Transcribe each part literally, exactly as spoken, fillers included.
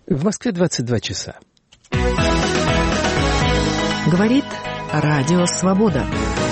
В Москве двадцать два часа. Говорит Радио Свобода.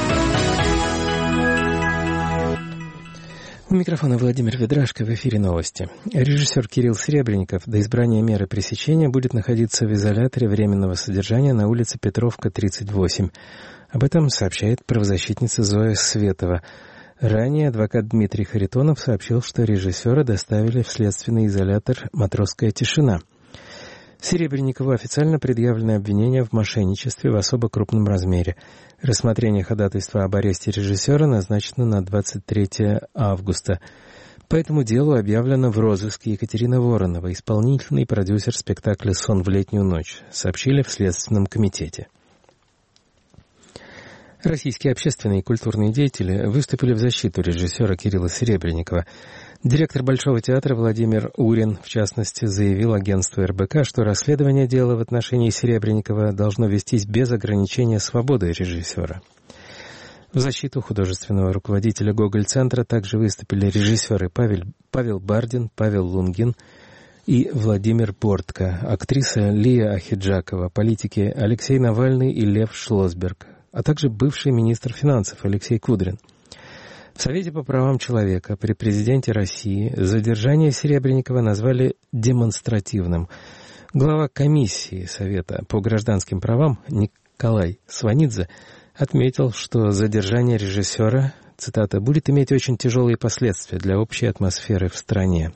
У микрофона Владимир Ведрашко, в эфире новости. Режиссер Кирилл Серебренников до избрания меры пресечения будет находиться в изоляторе временного содержания на улице Петровка, тридцать восемь. Об этом сообщает правозащитница Зоя Светова. Ранее адвокат Дмитрий Харитонов сообщил, что режиссера доставили в следственный изолятор «Матросская тишина». Серебренникову официально предъявлены обвинения в мошенничестве в особо крупном размере. Рассмотрение ходатайства об аресте режиссера назначено на двадцать третье августа. По этому делу объявлена в розыске Екатерина Воронова, исполнительный продюсер спектакля «Сон в летнюю ночь», сообщили в Следственном комитете. Российские общественные и культурные деятели выступили в защиту режиссера Кирилла Серебренникова. Директор Большого театра Владимир Урин, в частности, заявил агентству эр бэ ка, что расследование дела в отношении Серебренникова должно вестись без ограничения свободы режиссера. В защиту художественного руководителя Гоголь-центра также выступили режиссеры Павел, Павел Бардин, Павел Лунгин и Владимир Портко, актриса Лия Ахеджакова, политики Алексей Навальный и Лев Шлосберг, а также бывший министр финансов Алексей Кудрин. В Совете по правам человека при президенте России задержание Серебренникова назвали демонстративным. Глава комиссии Совета по гражданским правам Николай Сванидзе отметил, что задержание режиссера, цитата, «будет иметь очень тяжелые последствия для общей атмосферы в стране».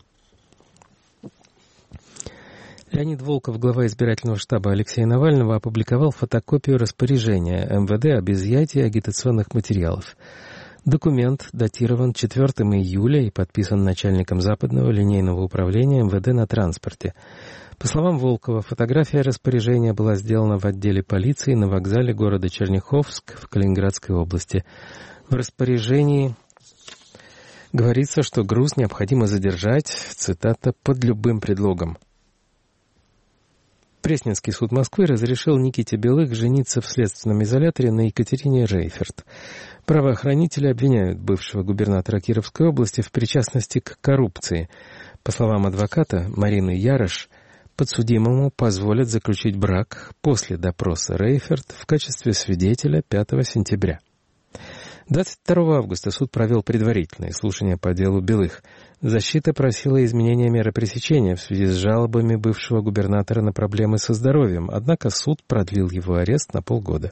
Леонид Волков, глава избирательного штаба Алексея Навального, опубликовал фотокопию распоряжения эм вэ дэ об изъятии агитационных материалов. Документ датирован четвёртого июля и подписан начальником Западного линейного управления эм вэ дэ на транспорте. По словам Волкова, фотография распоряжения была сделана в отделе полиции на вокзале города Черняховск в Калининградской области. В распоряжении говорится, что груз необходимо задержать, цитата, «под любым предлогом». Пресненский суд Москвы разрешил Никите Белых жениться в следственном изоляторе на Екатерине Рейферт. Правоохранители обвиняют бывшего губернатора Кировской области в причастности к коррупции. По словам адвоката Марины Ярош, подсудимому позволят заключить брак после допроса Рейферт в качестве свидетеля пятого сентября. двадцать второго августа суд провел предварительное слушание по делу Белых. Защита просила изменения меры пресечения в связи с жалобами бывшего губернатора на проблемы со здоровьем, однако суд продлил его арест на полгода.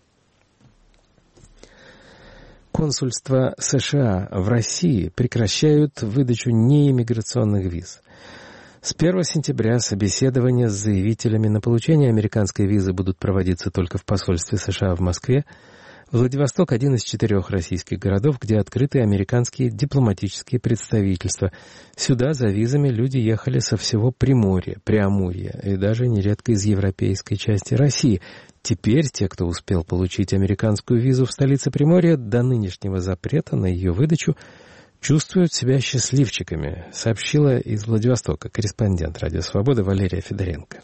Консульства США в России прекращают выдачу неиммиграционных виз. С первого сентября собеседования с заявителями на получение американской визы будут проводиться только в посольстве США в Москве. Владивосток – один из четырех российских городов, где открыты американские дипломатические представительства. Сюда за визами люди ехали со всего Приморья, Преамурья и даже нередко из европейской части России. Теперь те, кто успел получить американскую визу в столице Приморья, до нынешнего запрета на ее выдачу, чувствуют себя счастливчиками, сообщила из Владивостока корреспондент «Радио Свобода» Валерия Федоренко.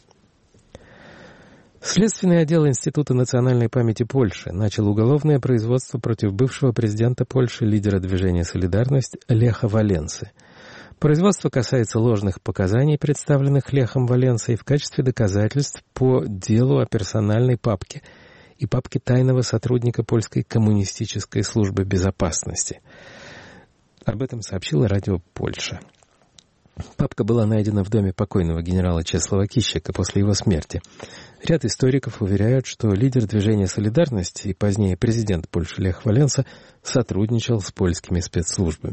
Следственный отдел Института национальной памяти Польши начал уголовное производство против бывшего президента Польши, лидера движения «Солидарность» Леха Валенсы. Производство касается ложных показаний, представленных Лехом Валенсой в качестве доказательств по делу о персональной папке и папке тайного сотрудника Польской коммунистической службы безопасности. Об этом сообщило радио Польша. Папка была найдена в доме покойного генерала Чеслава Кищика после его смерти. Ряд историков уверяют, что лидер движения «Солидарность» и позднее президент Польши Лех Валенса сотрудничал с польскими спецслужбами.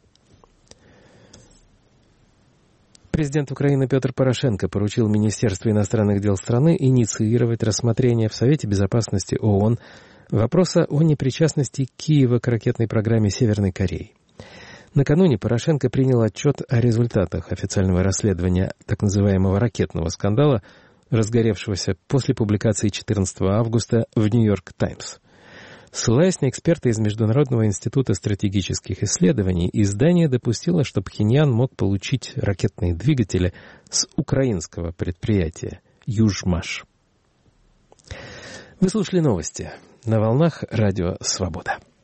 Президент Украины Петр Порошенко поручил Министерству иностранных дел страны инициировать рассмотрение в Совете Безопасности ООН вопроса о непричастности Киева к ракетной программе Северной Кореи. Накануне Порошенко принял отчет о результатах официального расследования так называемого ракетного скандала, разгоревшегося после публикации четырнадцатого августа в «Нью-Йорк Таймс». Ссылаясь на эксперта из Международного института стратегических исследований, издание допустило, что Пхеньян мог получить ракетные двигатели с украинского предприятия «Южмаш». Вы слушали новости на волнах Радио Свобода.